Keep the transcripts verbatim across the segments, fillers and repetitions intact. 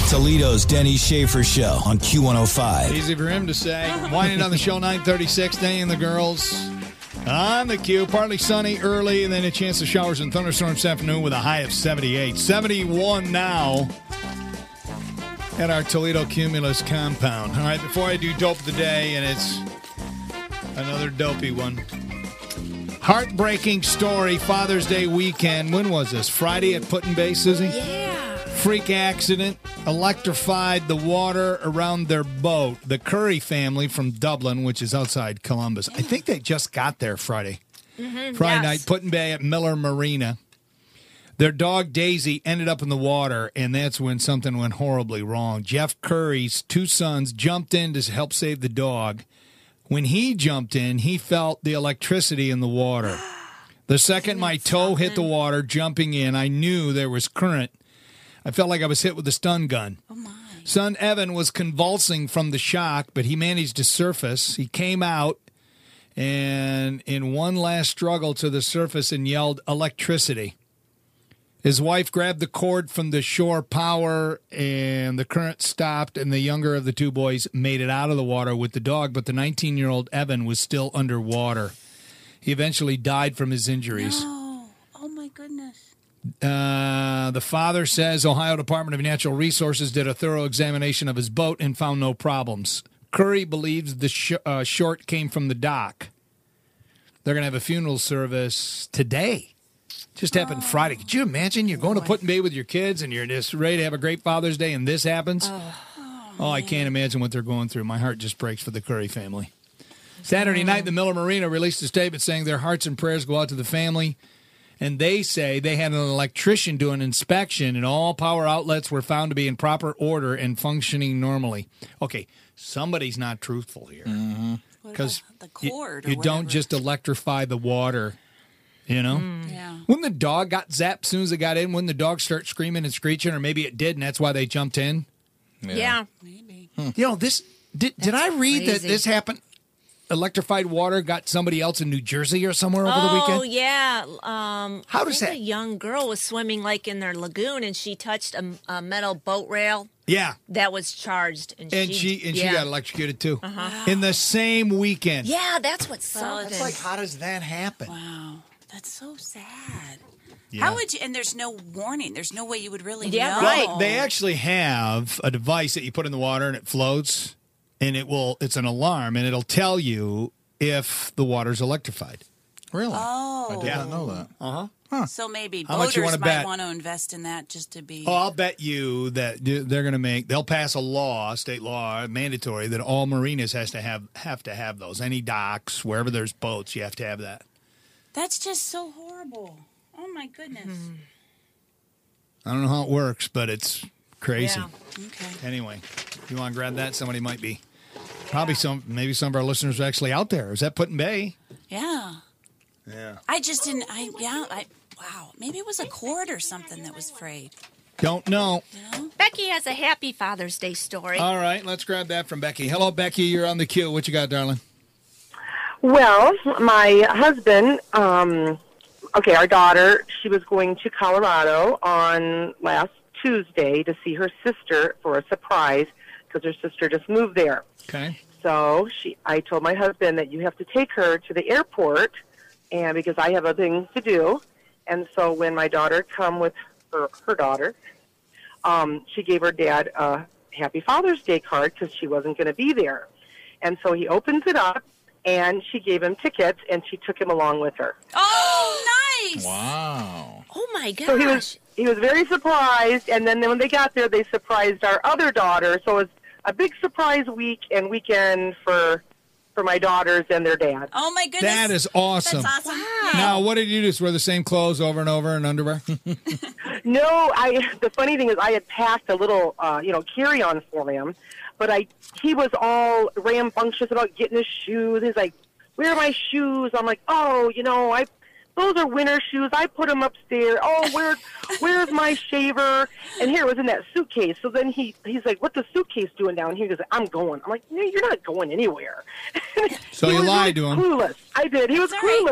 Toledo's Denny Schaefer Show on Q one oh five. Easy for him to say. Winding on the show, nine thirty-six. Danny and the girls on the Q. Partly sunny early, and then a chance of showers and thunderstorms this afternoon with a high of seventy-eight. seventy-one now at our Toledo Cumulus compound. All right, before I do Dope of the Day, and it's another dopey one. Heartbreaking story, Father's Day weekend. When was this? Friday at Put-in-Bay, Susie? Yeah. Freak accident electrified the water around their boat. The Curry family from Dublin, which is outside Columbus. I think they just got there Friday. Mm-hmm, Friday yes. night, Put-in-Bay at Miller Marina. Their dog, Daisy, ended up in the water, and that's when something went horribly wrong. Jeff Curry's two sons jumped in to help save the dog. When he jumped in, he felt the electricity in the water. The second my toe hit the water jumping in, I knew there was current. I felt like I was hit with a stun gun. Oh, my. Son Evan was convulsing from the shock, but he managed to surface. He came out and in one last struggle to the surface and yelled, "Electricity." His wife grabbed the cord from the shore power, and the current stopped, and the younger of the two boys made it out of the water with the dog, but the nineteen-year-old Evan was still underwater. He eventually died from his injuries. No. Oh, my goodness. Uh, the father says Ohio Department of Natural Resources did a thorough examination of his boat and found no problems. Curry believes the sh- uh, short came from the dock. They're going to have a funeral service today. Just happened oh. Friday. Could you imagine you're going to Put-in-Bay with your kids and you're just ready to have a great Father's Day and this happens? Oh, oh, oh I can't imagine what they're going through. My heart just breaks for the Curry family. Saturday night, the Miller Marina released a statement saying their hearts and prayers go out to the family. And they say they had an electrician do an inspection, and all power outlets were found to be in proper order and functioning normally. Okay, somebody's not truthful here. Because mm-hmm. you, you don't just electrify the water, you know? Mm. Yeah. When the dog got zapped as soon as it got in, wouldn't the dog start screaming and screeching, or maybe it did, and that's why they jumped in? Yeah. yeah. Maybe. Hmm. You know, this did, did I read crazy. that this happened? Electrified water got somebody else in New Jersey or somewhere over oh, the weekend? Oh, yeah. Um, How I does think that? A young girl was swimming like in their lagoon, and she touched a, a metal boat rail. Yeah. That was charged. And, And she, she and yeah. she got electrocuted, too. Uh-huh. In the same weekend. Yeah, that's what's so. That's like, how does that happen? Wow. That's so sad. Yeah. How would you, and there's no warning. There's no way you would really Yeah, know. right. Well, they actually have a device that you put in the water and it floats, and it will, it's an alarm, and it'll tell you if the water's electrified. Really? Oh. I did Yeah. not know that. Uh-huh. Huh. So maybe How much you boaters wanna might bet? want to invest in that just to be. Oh, I'll bet you that they're going to make, they'll pass a law, state law, mandatory, that all marinas has to have, have to have those. Any docks, wherever there's boats, you have to have that. That's just so horrible. Oh, my goodness. Mm-hmm. I don't know how it works, but it's crazy. Yeah. Okay. Anyway, if you want to grab that, somebody might be. Probably some, maybe some of our listeners are actually out there. Is that Put-in-Bay? Yeah. Yeah. I just didn't, I, yeah, I, wow. Maybe it was a cord or something that was frayed. Don't know. You know? Becky has a happy Father's Day story. All right, let's grab that from Becky. Hello, Becky. You're on the queue. What you got, darling? Well, my husband, um, okay, our daughter, she was going to Colorado on last Tuesday to see her sister for a surprise because her sister just moved there. Okay. So she, I told my husband that you have to take her to the airport, and because I have other things to do. And so when my daughter come with her, her daughter, um, she gave her dad a Happy Father's Day card because she wasn't going to be there. And so he opens it up, and she gave him tickets, and she took him along with her. Oh, nice. Wow. Oh, my gosh. So he was he was very surprised, and then when they got there, they surprised our other daughter. So it was a big surprise week and weekend for for my daughters and their dad. Oh, my goodness. That is awesome. That's awesome. Wow. Now, what did you do? Just wear the same clothes over and over in underwear? No, I. The funny thing is, I had packed a little, uh, you know, carry-on for him, but I he was all rambunctious about getting his shoes. He's like, "Where are my shoes?" I'm like, "Oh, you know, I those are winter shoes. I put them upstairs. Oh, where where's my shaver?" And here it was in that suitcase. So then he he's like, "What's the suitcase doing down here?" He goes, "I'm going." I'm like, "No, you're not going anywhere." So He you was lied really to him. Clueless. I did. He was That's all right. clueless.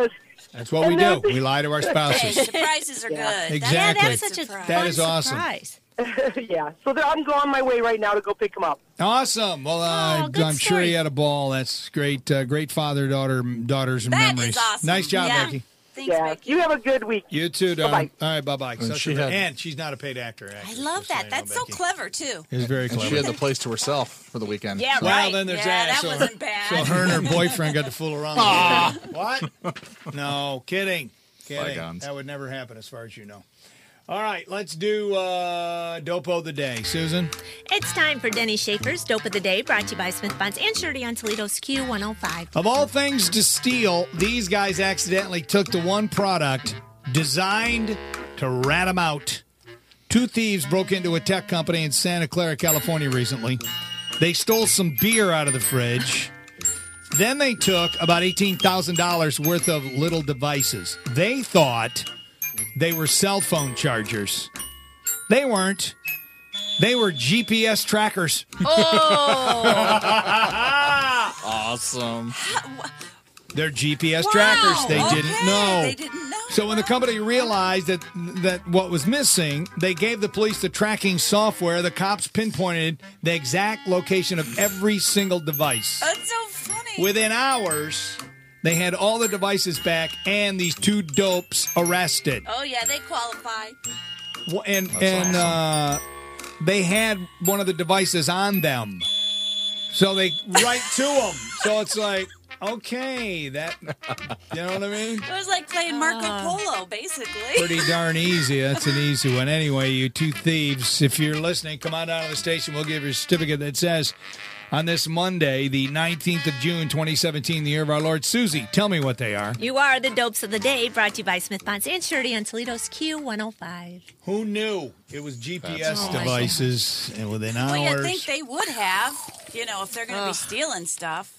That's what we do. We lie to our Hey, spouses. surprises are Yeah. good. Exactly. Yeah, that was That's such a surprise. That fun is awesome. surprise. yeah. So there- I'm going my way right now to go pick him up. Awesome. Well, uh, Oh, good I'm sure story. you had a ball. That's great. Uh, great father daughter daughters That memories. is awesome. Nice job, Yeah. Becky. Thanks, Yeah. Becky. You have a good week. You too, darling. Bye-bye. All right, bye bye. And she had- and she's not a paid actor. I Actually, love just so that. you That's know, so Becky. clever, too. It's very And clever. she had the place to herself for the weekend. Yeah, So- Well, right. then there's Yeah, that. that so wasn't her, bad. So her and her boyfriend got to fool around. What? No, kidding. Kidding. Bygones. That would never happen as far as you know. All right, let's do uh, Dope of the Day. Susan? It's time for Denny Schaefer's Dope of the Day, brought to you by Smith Bonds and Shirley on Toledo's Q one oh five. Of all things to steal, these guys accidentally took the one product designed to rat them out. Two thieves broke into a tech company in Santa Clara, California recently. They stole some beer out of the fridge. Then they took about eighteen thousand dollars worth of little devices. They thought they were cell phone chargers. They weren't. They were G P S trackers. Awesome. They're G P S Wow, trackers. They okay. didn't know. They didn't know. So when the company realized that that what was missing, they gave the police the tracking software. The cops pinpointed the exact location of every single device. That's so funny. Within hours, they had all the devices back and these two dopes arrested. oh, yeah, they qualify. Well, And and uh, they had one of the devices on them, so they right to them. So it's like, okay, that you know what I mean? It was like playing Marco Polo, basically. Pretty darn easy. That's an easy one. Anyway, you two thieves, if you're listening, come on down to the station. We'll give you a certificate that says, on this Monday, the nineteenth of June, twenty seventeen, the year of our Lord. Susie, tell me what they are. You are the Dopes of the Day, brought to you by Smith Bonds and Shirley on Toledo's Q one oh five. Who knew it was G P S awesome. devices and within hours? Well, you'd think they would have, you know, if they're going to be stealing stuff.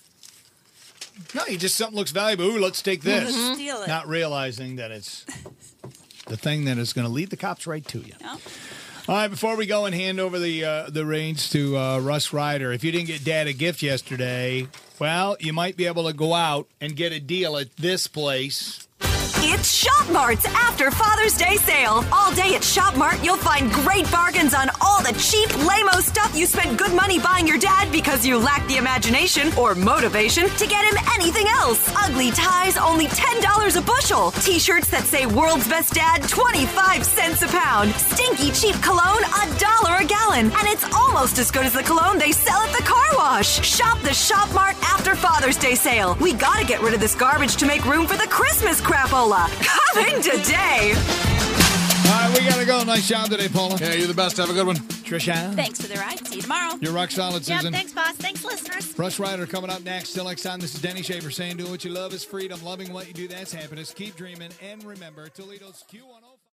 No, you just something looks valuable. Ooh, let's take this. Steal it. Not realizing that it's the thing that is going to lead the cops right to you. No? All right, before we go and hand over the uh, the reins to uh, Russ Ryder, if you didn't get Dad a gift yesterday, well, you might be able to go out and get a deal at this place. It's Shop Mart's after Father's Day sale. All day at Shop Mart, you'll find great bargains on all the cheap, lame-o stuff you spent good money buying your dad because you lack the imagination or motivation to get him anything else. Ugly ties, only ten dollars a bushel. T-shirts that say World's Best Dad, twenty-five cents a pound. Stinky cheap cologne, a dollar a gallon. And it's almost as good as the cologne they sell at the car wash. Shop the Shop Mart after Father's Day sale. We gotta get rid of this garbage to make room for the Christmas crapola. Coming today. All right, we got to go. Nice job today, Paula. Yeah, you're the best. Have a good one. Trisha. Thanks for the ride. See you tomorrow. You're rock solid, Yep, Susan. thanks, boss. Thanks, listeners. Russ Ryder coming up next. Till next time, this is Denny Schaefer saying, do what you love is freedom. Loving what you do, that's happiness. Keep dreaming. And remember, Toledo's Q one oh five.